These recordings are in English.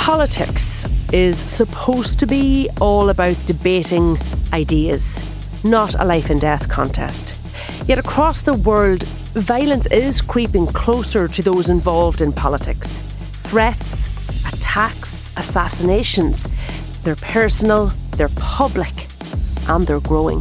Politics is supposed to be all about debating ideas, not a life and death contest. Yet across the world, violence is creeping closer to those involved in politics. Threats, attacks, assassinations, they're personal, they're public, and they're growing.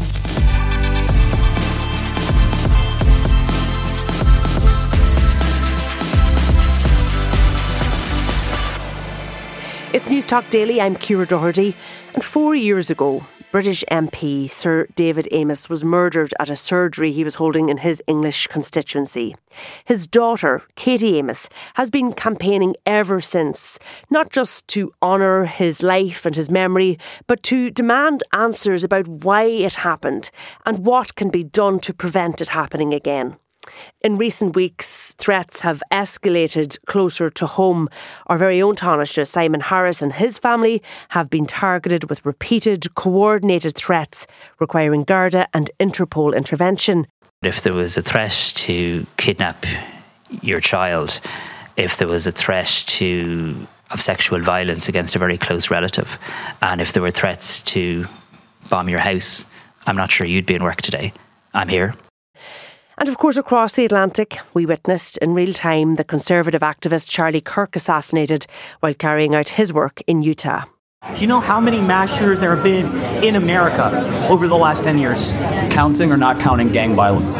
It's Newstalk Daily, I'm Ciara Doherty, and 4 years ago, British MP Sir David Amess was murdered at a surgery he was holding in his English constituency. His daughter, Katie Amess, has been campaigning ever since, not just to honour his life and his memory, but to demand answers about why it happened and what can be done to prevent it happening again. In recent weeks, threats have escalated closer to home. Our very own Taoiseach, Simon Harris, and his family have been targeted with repeated, coordinated threats requiring Garda and Interpol intervention. If there was a threat to kidnap your child, if there was a threat of sexual violence against a very close relative, and if there were threats to bomb your house, I'm not sure you'd be in work today. I'm here. And of course, across the Atlantic, we witnessed in real time the Conservative activist Charlie Kirk assassinated while carrying out his work in Utah. Do you know how many mass shooters there have been in America over the last 10 years? Counting or not counting gang violence?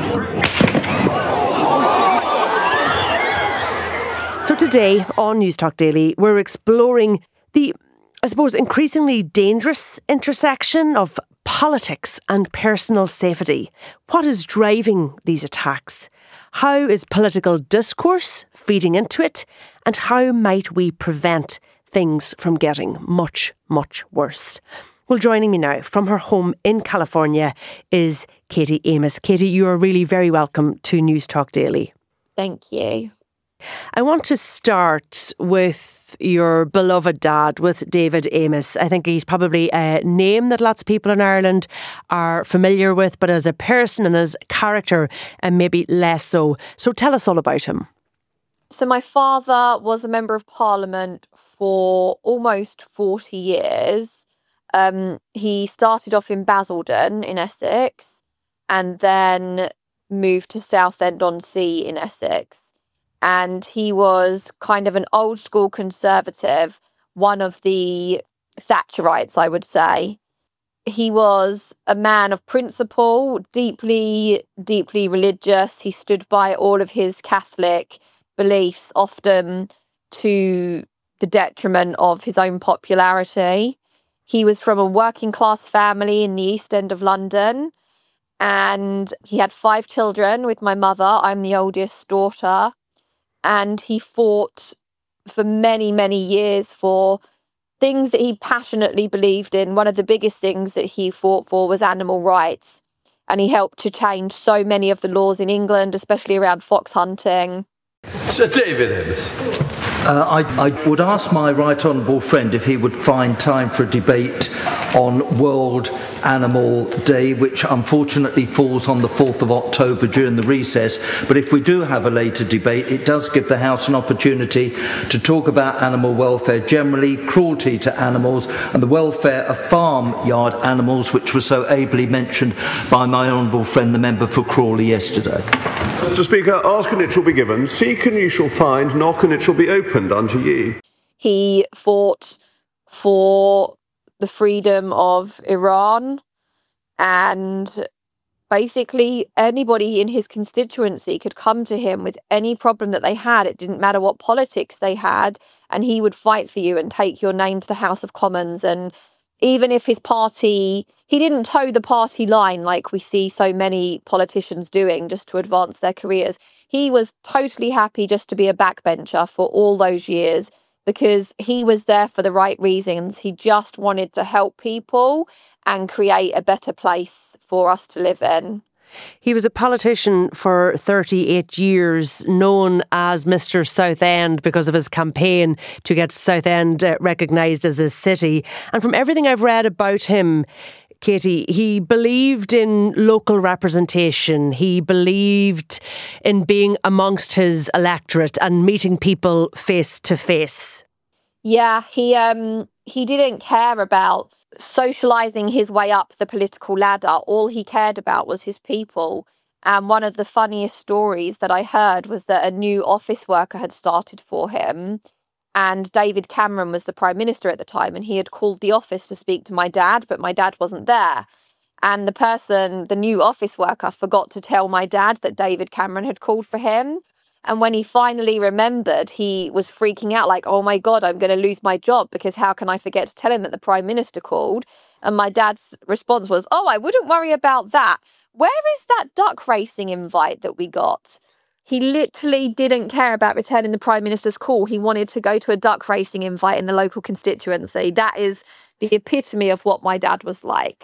So today on Newstalk Daily, we're exploring the, increasingly dangerous intersection of politics and personal safety. What is driving these attacks? How is political discourse feeding into it? And how might we prevent things from getting much, much worse? Well, joining me now from her home in California is Katie Amess. Katie, you are really very welcome to Newstalk Daily. Thank you. I want to start with your beloved dad, with David Amess. I think he's probably a name that lots of people in Ireland are familiar with, but as a person and as a character, and maybe less so. So tell us all about him. So my father was a member of Parliament for almost 40 years. He started off in Basildon in Essex and then moved to Southend-on-Sea in Essex. And he was kind of an old school Conservative, one of the Thatcherites, I would say. He was a man of principle, deeply, deeply religious. He stood by all of his Catholic beliefs, often to the detriment of his own popularity. He was from a working class family in the East End of London. And he had 5 children with my mother. I'm the oldest daughter. And he fought for many, many years for things that he passionately believed in. One of the biggest things that he fought for was animal rights. And he helped to change so many of the laws in England, especially around fox hunting. Sir David Amess. I would ask my right honourable friend if he would find time for a debate on World Animal Day, which unfortunately falls on the 4th of October during the recess. But if we do have a later debate, it does give the House an opportunity to talk about animal welfare generally, cruelty to animals, and the welfare of farmyard animals, which was so ably mentioned by my honourable friend, the member for Crawley, yesterday. Mr. Speaker, ask and it shall be given, seek and ye shall find, knock and it shall be opened unto ye. He fought for the freedom of Iran, and basically anybody in his constituency could come to him with any problem that they had. It didn't matter what politics they had, and he would fight for you and take your name to the House of Commons. And even if his party, he didn't toe the party line like we see so many politicians doing just to advance their careers. He was totally happy just to be a backbencher for all those years, because he was there for the right reasons. He just wanted to help people and create a better place for us to live in. He was a politician for 38 years, known as Mr. Southend because of his campaign to get Southend recognised as a city. And from everything I've read about him, Katie, he believed in local representation. He believed in being amongst his electorate and meeting people face to face. Yeah, he didn't care about socializing his way up the political ladder. All he cared about was his people. And one of the funniest stories that I heard was that a new office worker had started for him, and David Cameron was the Prime Minister at the time, and he had called the office to speak to my dad, but my dad wasn't there. And the new office worker, forgot to tell my dad that David Cameron had called for him. And when he finally remembered, he was freaking out like, oh my God, I'm going to lose my job, because how can I forget to tell him that the Prime Minister called? And my dad's response was, oh, I wouldn't worry about that. Where is that duck racing invite that we got? He literally didn't care about returning the Prime Minister's call. He wanted to go to a duck racing invite in the local constituency. That is the epitome of what my dad was like.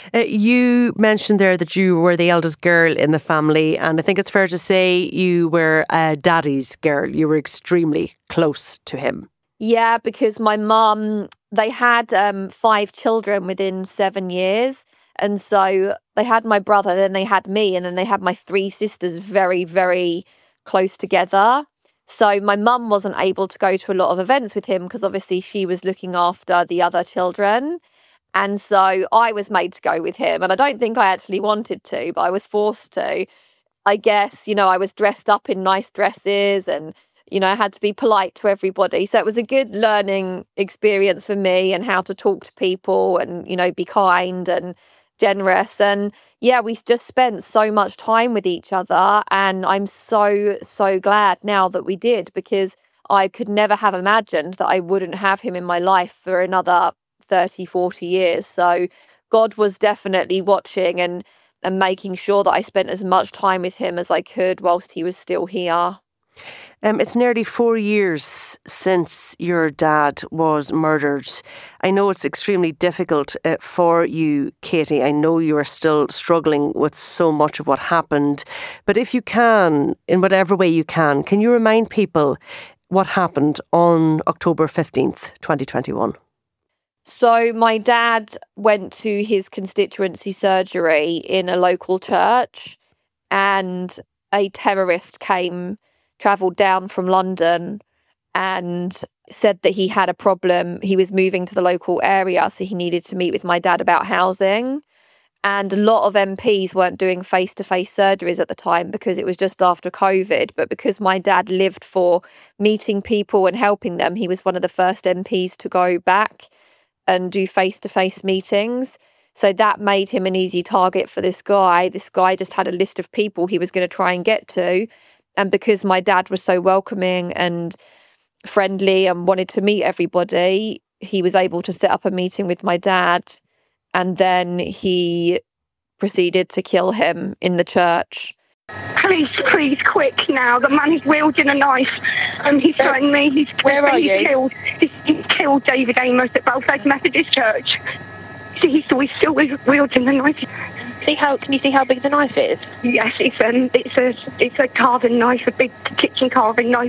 You mentioned there that you were the eldest girl in the family, and I think it's fair to say you were Daddy's girl. You were extremely close to him. Yeah, because my mum, they had 5 children within 7 years. And so they had my brother, then they had me, and then they had my 3 sisters very, very close together. So my mum wasn't able to go to a lot of events with him because obviously she was looking after the other children. And so I was made to go with him. And I don't think I actually wanted to, but I was forced to. I guess, I was dressed up in nice dresses and, I had to be polite to everybody. So it was a good learning experience for me, and how to talk to people and, be kind and generous. And yeah, we just spent so much time with each other. And I'm so, so glad now that we did, because I could never have imagined that I wouldn't have him in my life for another 30, 40 years. So God was definitely watching and making sure that I spent as much time with him as I could whilst he was still here. It's nearly 4 years since your dad was murdered. I know it's extremely difficult for you, Katie. I know you are still struggling with so much of what happened. But if you can, in whatever way you can you remind people what happened on October 15th, 2021? So my dad went to his constituency surgery in a local church, and a terrorist travelled down from London and said that he had a problem. He was moving to the local area, so he needed to meet with my dad about housing. And a lot of MPs weren't doing face-to-face surgeries at the time because it was just after COVID. But because my dad lived for meeting people and helping them, he was one of the first MPs to go back and do face-to-face meetings. So that made him an easy target for this guy. This guy just had a list of people he was going to try and get to. And because my dad was so welcoming and friendly and wanted to meet everybody, he was able to set up a meeting with my dad. And then he proceeded to kill him in the church. Please, quick now. The man is wielding a knife and he's threatening me. He's killed David Amos at Belfast Methodist Church. He's still wielding the knife. Can you see how big the knife is? Yes, it's a carving knife, a big kitchen carving knife.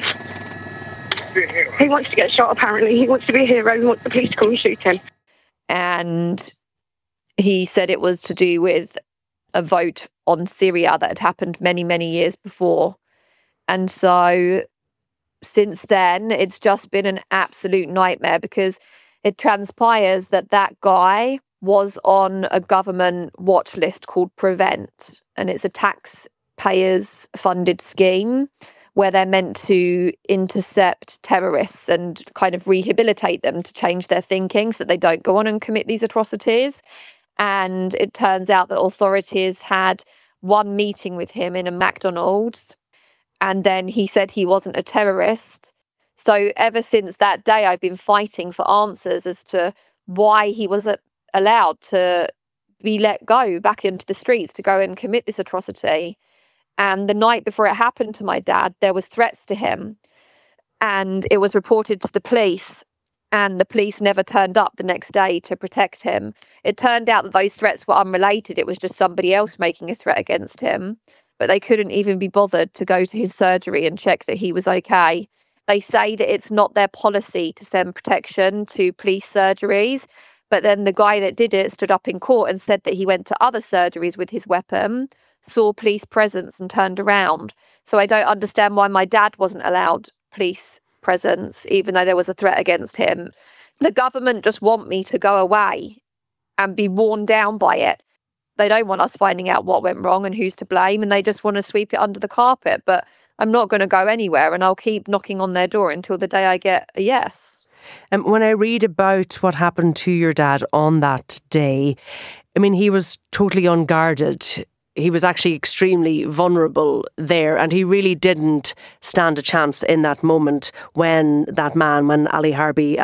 He wants to get shot, apparently. He wants to be a hero. He wants the police to come and shoot him. And he said it was to do with a vote on Syria that had happened many, many years before. And so since then, it's just been an absolute nightmare, because it transpires that guy was on a government watch list called Prevent, and it's a taxpayers funded scheme where they're meant to intercept terrorists and kind of rehabilitate them to change their thinking so that they don't go on and commit these atrocities. And it turns out that authorities had one meeting with him in a McDonald's, and then he said he wasn't a terrorist. So ever since that day, I've been fighting for answers as to why he was allowed to be let go back into the streets to go and commit this atrocity. And the night before it happened to my dad, there was threats to him, and it was reported to the police, and the police never turned up the next day to protect him. It turned out that those threats were unrelated. It was just somebody else making a threat against him, but they couldn't even be bothered to go to his surgery and check that he was okay. They say that it's not their policy to send protection to police surgeries, but then the guy that did it stood up in court and said that he went to other surgeries with his weapon, saw police presence and turned around. So I don't understand why my dad wasn't allowed police presence, even though there was a threat against him. The government just want me to go away and be worn down by it. They don't want us finding out what went wrong and who's to blame, and they just want to sweep it under the carpet. But I'm not going to go anywhere, and I'll keep knocking on their door until the day I get a yes. When I read about what happened to your dad on that day, I mean, he was totally unguarded. He was actually extremely vulnerable there, and he really didn't stand a chance in that moment when that man, when Ali Harbi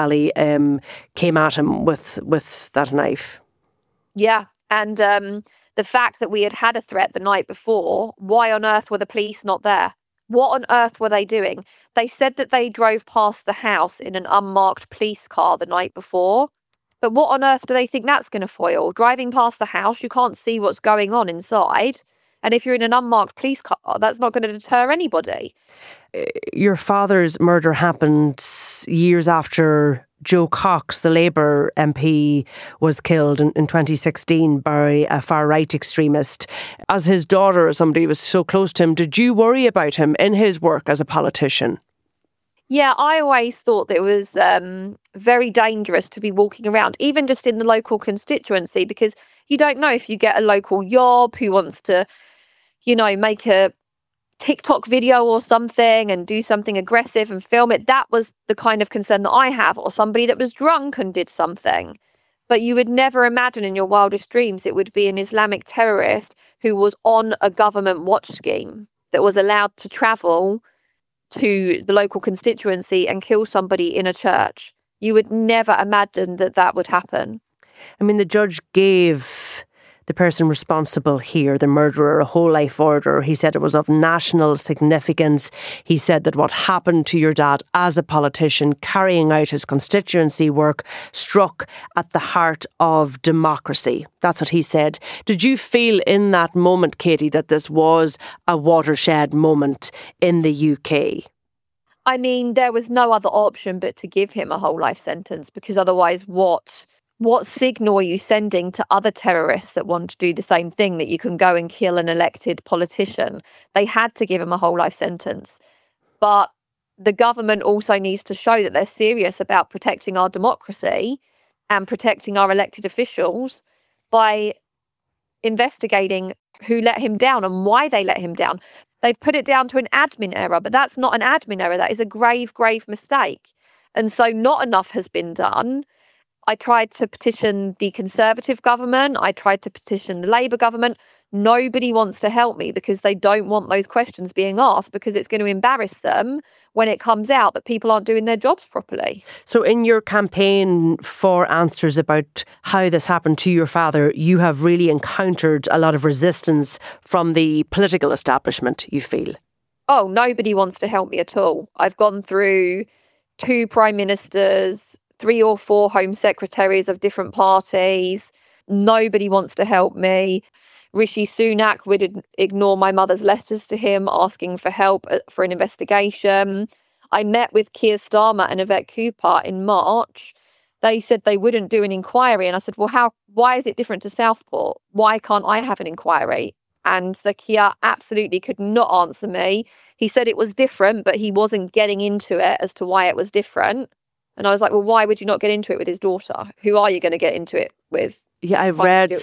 came at him with that knife. Yeah, and the fact that we had a threat the night before, why on earth were the police not there? What on earth were they doing? They said that they drove past the house in an unmarked police car the night before. But what on earth do they think that's going to foil? Driving past the house, you can't see what's going on inside. And if you're in an unmarked police car, that's not going to deter anybody. Your father's murder happened years after Joe Cox, the Labour MP, was killed in 2016 by a far-right extremist. As his daughter or somebody was so close to him, did you worry about him in his work as a politician? Yeah, I always thought that it was very dangerous to be walking around, even just in the local constituency, because you don't know if you get a local yob who wants to, make a TikTok video or something and do something aggressive and film it. That was the kind of concern that I have, or somebody that was drunk and did something. But you would never imagine in your wildest dreams it would be an Islamic terrorist who was on a government watch scheme that was allowed to travel to the local constituency and kill somebody in a church. You would never imagine that would happen. I mean, the judge gave the person responsible here, the murderer, a whole life order. He said it was of national significance. He said that what happened to your dad as a politician, carrying out his constituency work, struck at the heart of democracy. That's what he said. Did you feel in that moment, Katie, that this was a watershed moment in the UK? I mean, there was no other option but to give him a whole life sentence, because otherwise what signal are you sending to other terrorists that want to do the same thing, that you can go and kill an elected politician? They had to give him a whole life sentence. But the government also needs to show that they're serious about protecting our democracy and protecting our elected officials by investigating who let him down and why they let him down. They've put it down to an admin error, but that's not an admin error. That is a grave, grave mistake. And so not enough has been done. I tried to petition the Conservative government. I tried to petition the Labour government. Nobody wants to help me because they don't want those questions being asked, because it's going to embarrass them when it comes out that people aren't doing their jobs properly. So in your campaign for answers about how this happened to your father, you have really encountered a lot of resistance from the political establishment, you feel? Oh, nobody wants to help me at all. I've gone through 2 prime ministers, 3 or 4 home secretaries of different parties. Nobody wants to help me. Rishi Sunak would ignore my mother's letters to him asking for help for an investigation. I met with Keir Starmer and Yvette Cooper in March. They said they wouldn't do an inquiry. And I said, well, why is it different to Southport? Why can't I have an inquiry? And Sir Keir absolutely could not answer me. He said it was different, but he wasn't getting into it as to why it was different. And I was like, well, why would you not get into it with his daughter? Who are you going to get into it with? Yeah, I've read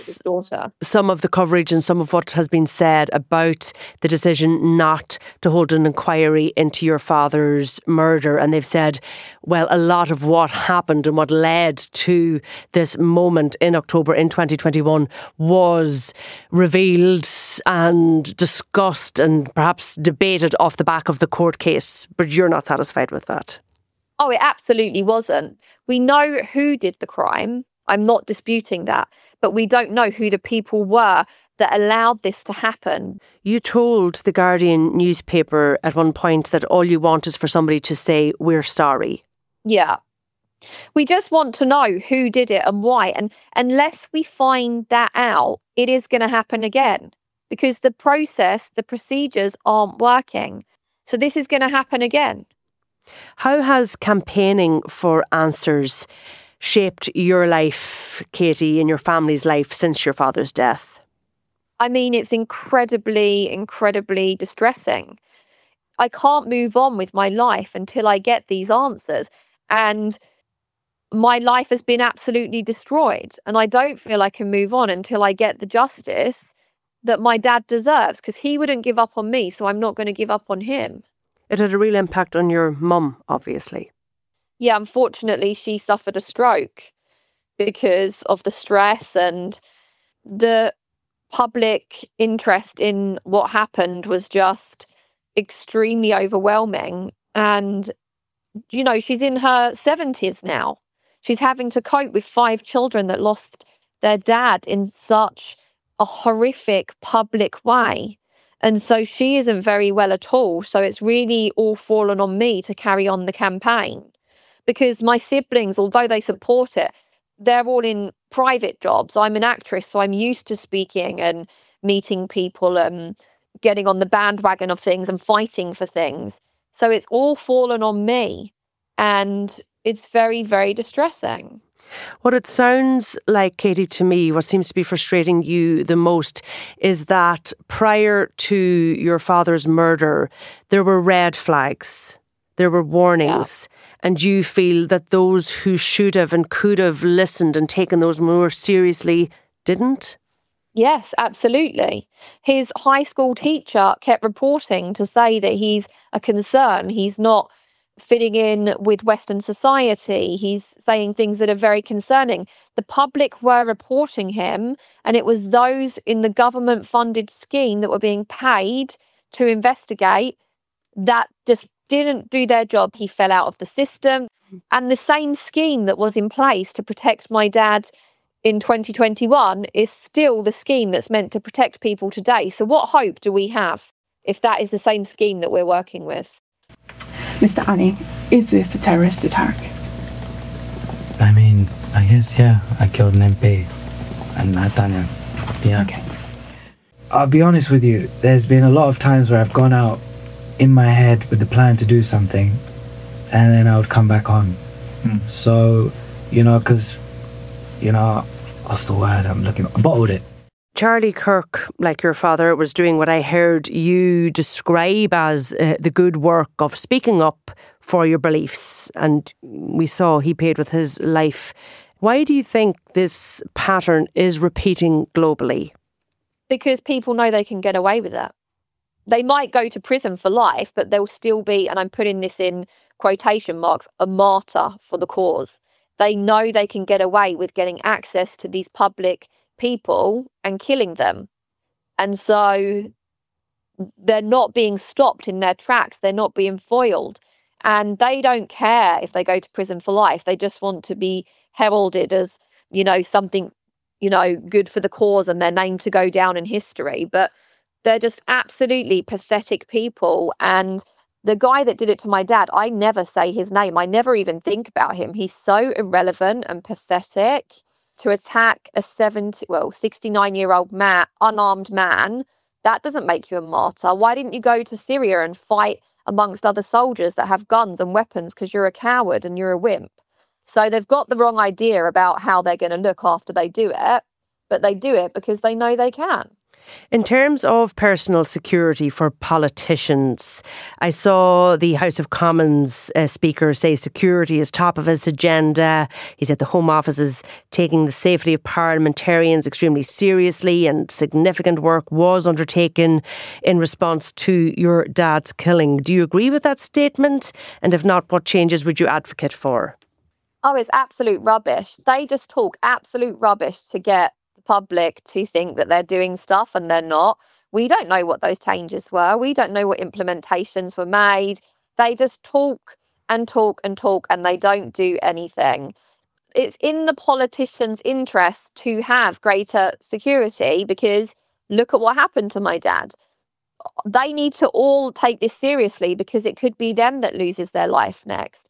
some of the coverage and some of what has been said about the decision not to hold an inquiry into your father's murder. And they've said, well, a lot of what happened and what led to this moment in October in 2021 was revealed and discussed and perhaps debated off the back of the court case. But you're not satisfied with that? Oh, it absolutely wasn't. We know who did the crime. I'm not disputing that. But we don't know who the people were that allowed this to happen. You told the Guardian newspaper at one point that all you want is for somebody to say, we're sorry. Yeah. We just want to know who did it and why. And unless we find that out, it is going to happen again. Because the process, the procedures aren't working. So this is going to happen again. How has campaigning for answers shaped your life, Katie, and your family's life since your father's death? I mean, it's incredibly, incredibly distressing. I can't move on with my life until I get these answers. And my life has been absolutely destroyed. And I don't feel I can move on until I get the justice that my dad deserves, because he wouldn't give up on me, so I'm not going to give up on him. It had a real impact on your mum, obviously. Yeah, unfortunately, she suffered a stroke because of the stress, and the public interest in what happened was just extremely overwhelming. And, you know, she's in her 70s now. She's having to cope with 5 children that lost their dad in such a horrific public way. And so she isn't very well at all. So it's really all fallen on me to carry on the campaign, because my siblings, although they support it, they're all in private jobs. I'm an actress, so I'm used to speaking and meeting people and getting on the bandwagon of things and fighting for things. So it's all fallen on me, and it's very, very distressing. What it sounds like, Katie, to me, what seems to be frustrating you the most is that prior to your father's murder, there were red flags, there were warnings, and you feel that those who should have and could have listened and taken those more seriously didn't? Yes, absolutely. His high school teacher kept reporting to say that he's a concern. He's not fitting in with Western society. He's saying things that are very concerning. The public were reporting him, and it was those in the government-funded scheme that were being paid to investigate that just didn't do their job. He fell out of the system. And the same scheme that was in place to protect my dad in 2021 is still the scheme that's meant to protect people today. So what hope do we have if that is the same scheme that we're working with? Mr. Anning, is this a terrorist attack? I mean, I guess, yeah, I killed an MP and Tanya. Yeah. Okay. I'll be honest with you, there's been a lot of times where I've gone out in my head with the plan to do something, and then I would come back on. So, you know, because, you know, what's the word I'm looking for? I bottled it. Charlie Kirk, like your father, was doing what I heard you describe as the good work of speaking up for your beliefs, and we saw he paid with his life. Why do you think this pattern is repeating globally? Because people know they can get away with it. They might go to prison for life, but they'll still be, and I'm putting this in quotation marks, a martyr for the cause. They know they can get away with getting access to these public people and killing them. And so they're not being stopped in their tracks. They're not being foiled. And they don't care if they go to prison for life. They just want to be heralded as, you know, something, you know, good for the cause and their name to go down in history. But they're just absolutely pathetic people. And the guy that did it to my dad, I never say his name. I never even think about him. He's so irrelevant and pathetic. To attack a 69-year-old man, unarmed man, that doesn't make you a martyr. Why didn't you go to Syria and fight amongst other soldiers that have guns and weapons because you're a coward and you're a wimp? So they've got the wrong idea about how they're going to look after they do it, but they do it because they know they can. In terms of personal security for politicians, I saw the House of Commons Speaker say security is top of his agenda. He said the Home Office is taking the safety of parliamentarians extremely seriously, and significant work was undertaken in response to your dad's killing. Do you agree with that statement? And if not, what changes would you advocate for? Oh, it's absolute rubbish. They just talk absolute rubbish to get public to think that they're doing stuff and they're not. We don't know what those changes were. We don't know what implementations were made. They just talk and talk and talk, and they don't do anything. It's in the politicians' interest to have greater security, because look at what happened to my dad. They need to all take this seriously, because it could be them that loses their life next.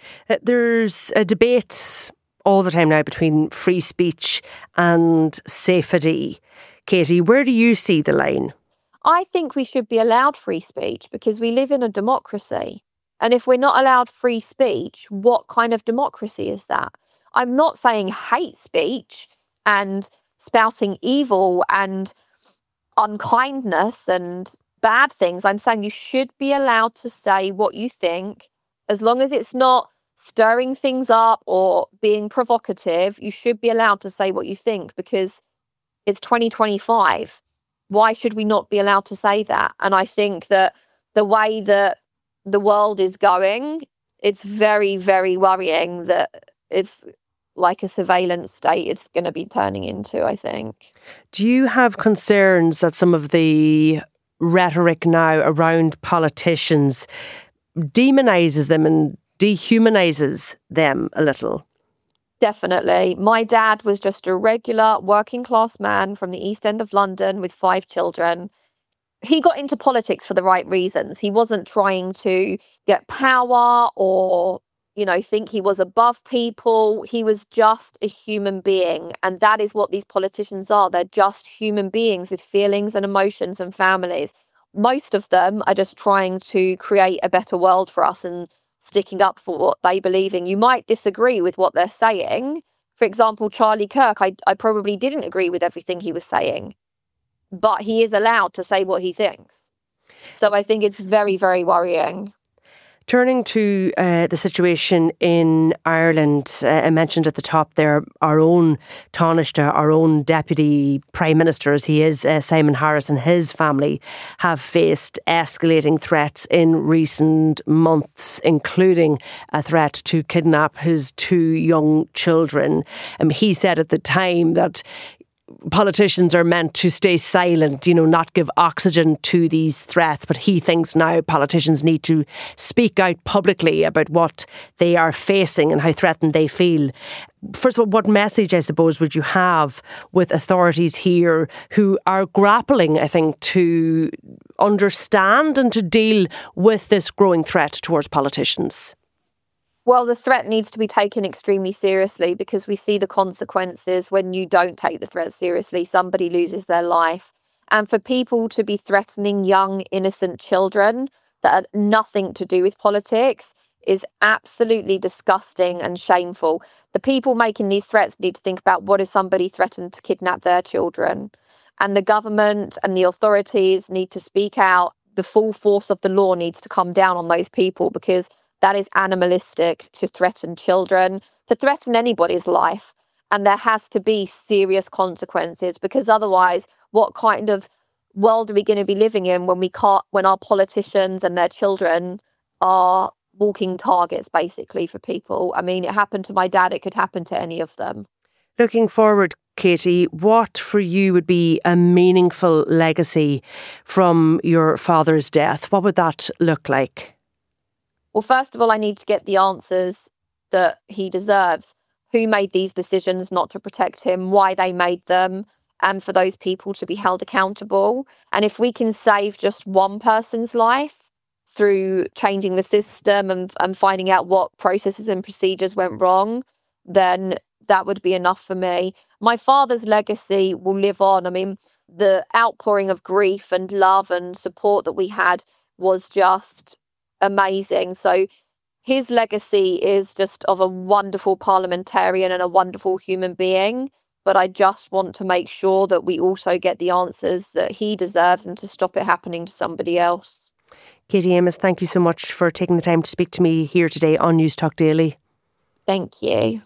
There's a debate all the time now between free speech and safety. Katie, where do you see the line? I think we should be allowed free speech, because we live in a democracy. And if we're not allowed free speech, what kind of democracy is that? I'm not saying hate speech and spouting evil and unkindness and bad things. I'm saying you should be allowed to say what you think, as long as it's not stirring things up or being provocative. You should be allowed to say what you think, because it's 2025. Why should we not be allowed to say that? And I think that the way that the world is going, it's very, very worrying that it's like a surveillance state it's going to be turning into, I think. Do you have concerns that some of the rhetoric now around politicians demonises them and dehumanises them a little? Definitely. My dad was just a regular working class man from the East End of London with 5 children. He got into politics for the right reasons. He wasn't trying to get power or, think he was above people. He was just a human being. And that is what these politicians are. They're just human beings with feelings and emotions and families. Most of them are just trying to create a better world for us and sticking up for what they believe in. You might disagree with what they're saying. For example, Charlie Kirk, I probably didn't agree with everything he was saying, but he is allowed to say what he thinks. So I think it's very, very worrying. Turning to the situation in Ireland, I mentioned at the top there, our own Taoiseach, our own Deputy Prime Minister, as he is, Simon Harris, and his family have faced escalating threats in recent months, including a threat to kidnap his 2 young children. He said at the time that politicians are meant to stay silent, not give oxygen to these threats. But he thinks now politicians need to speak out publicly about what they are facing and how threatened they feel. First of all, what message, I suppose, would you have with authorities here who are grappling, I think, to understand and to deal with this growing threat towards politicians? Well, the threat needs to be taken extremely seriously, because we see the consequences when you don't take the threat seriously. Somebody loses their life. And for people to be threatening young, innocent children that had nothing to do with politics is absolutely disgusting and shameful. The people making these threats need to think about, what if somebody threatened to kidnap their children? And the government and the authorities need to speak out. The full force of the law needs to come down on those people, because that is animalistic to threaten children, to threaten anybody's life. And there has to be serious consequences, because otherwise, what kind of world are we going to be living in when our politicians and their children are walking targets, basically, for people? I mean, it happened to my dad. It could happen to any of them. Looking forward, Katie, what for you would be a meaningful legacy from your father's death? What would that look like? Well, first of all, I need to get the answers that he deserves. Who made these decisions not to protect him, why they made them, and for those people to be held accountable. And if we can save just one person's life through changing the system and finding out what processes and procedures went wrong, then that would be enough for me. My father's legacy will live on. I mean, the outpouring of grief and love and support that we had was just amazing. So his legacy is just of a wonderful parliamentarian and a wonderful human being. But I just want to make sure that we also get the answers that he deserves and to stop it happening to somebody else. Katie Amos, thank you so much for taking the time to speak to me here today on Newstalk Daily. Thank you.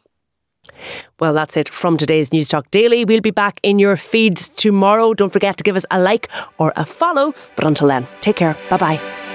Well, that's it from today's Newstalk Daily. We'll be back in your feeds tomorrow. Don't forget to give us a like or a follow. But until then, take care. Bye-bye.